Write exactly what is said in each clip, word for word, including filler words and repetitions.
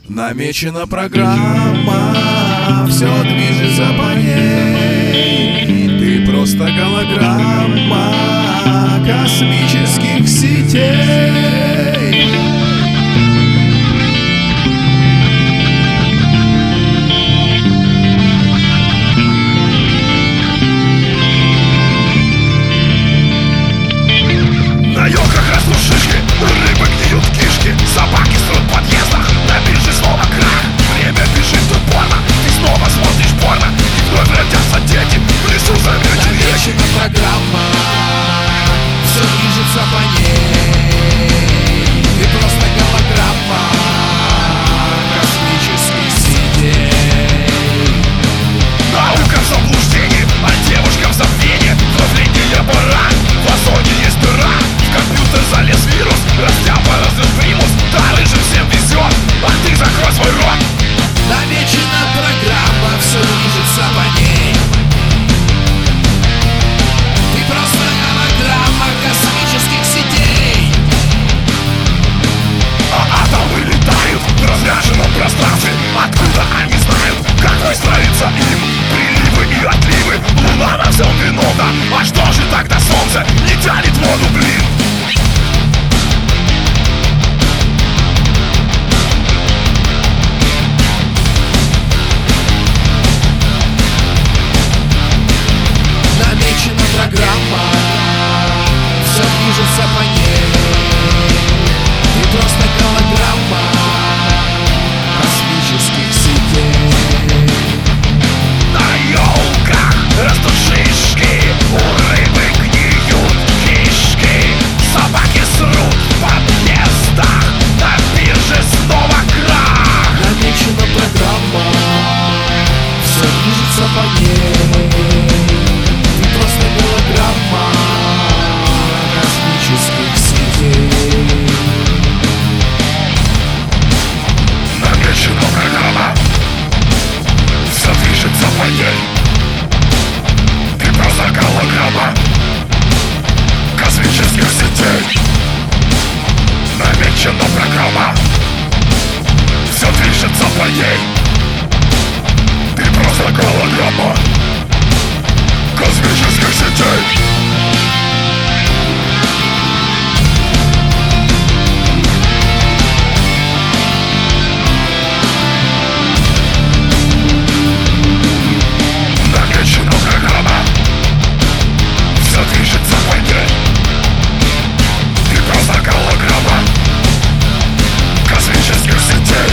Намечена программа, все движется по ней. Ты просто голограмма космических сетей. На елках растут шишки, рыбы гниют кишки, собаки срут в подъездах, на бирже снова крах. Время бежит в порно, ты снова смотришь порно, и вновь родятся дети, в лесу замерзли реки. Намечена программа, все движется по ней. Ты просто голограмма космических сетей. Наука в заблуждении, а девушка в забвении. Взросление пора, в озоне есть дыра. В компьютер залез вирус, растяпа разнес примус. Дары же всем везет, а ты закрой свой рот. Намечена программа, все движется по ней. Ты просто голограмма космических сетей. А атомы летают в разряженном пространстве. Откуда они знают, как выстроиться им? Приливы и отливы, луна на всем виновна. А что же тогда солнце не тянет воду, блин? Намечена программа, все движется по ней. Ты просто голограмма космических сетей. На елках растут шишки, у рыбы гниют кишки, собаки срут в подъездах, на бирже снова крах. Намечена программа, все движется по ней. Ты просто голограмма космических сетей. Намечена программа, все движется по ней. Ты просто голограмма космических сетей. Намечена программа, все движется по ней. Ты просто голограмма космических сетей. Намечена программа, все движется по ней. Ты просто голограмма космических сетей.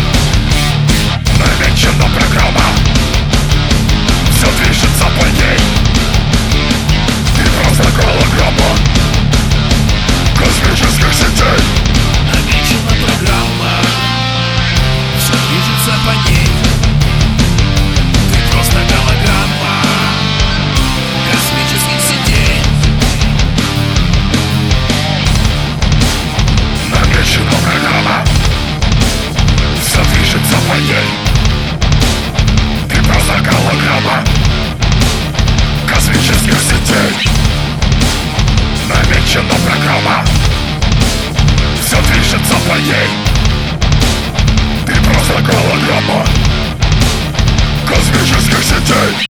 Намечена программа, все движется по ней. Ты просто голограмма космических сетей. Намечена программа, все движется по ней. Ты просто голограмма космических сетей. Намечена программа, все движется по ней. Ты просто голограмма космических сетей. Намечена программа, все движется по ней. Ты просто голограмма космических сетей.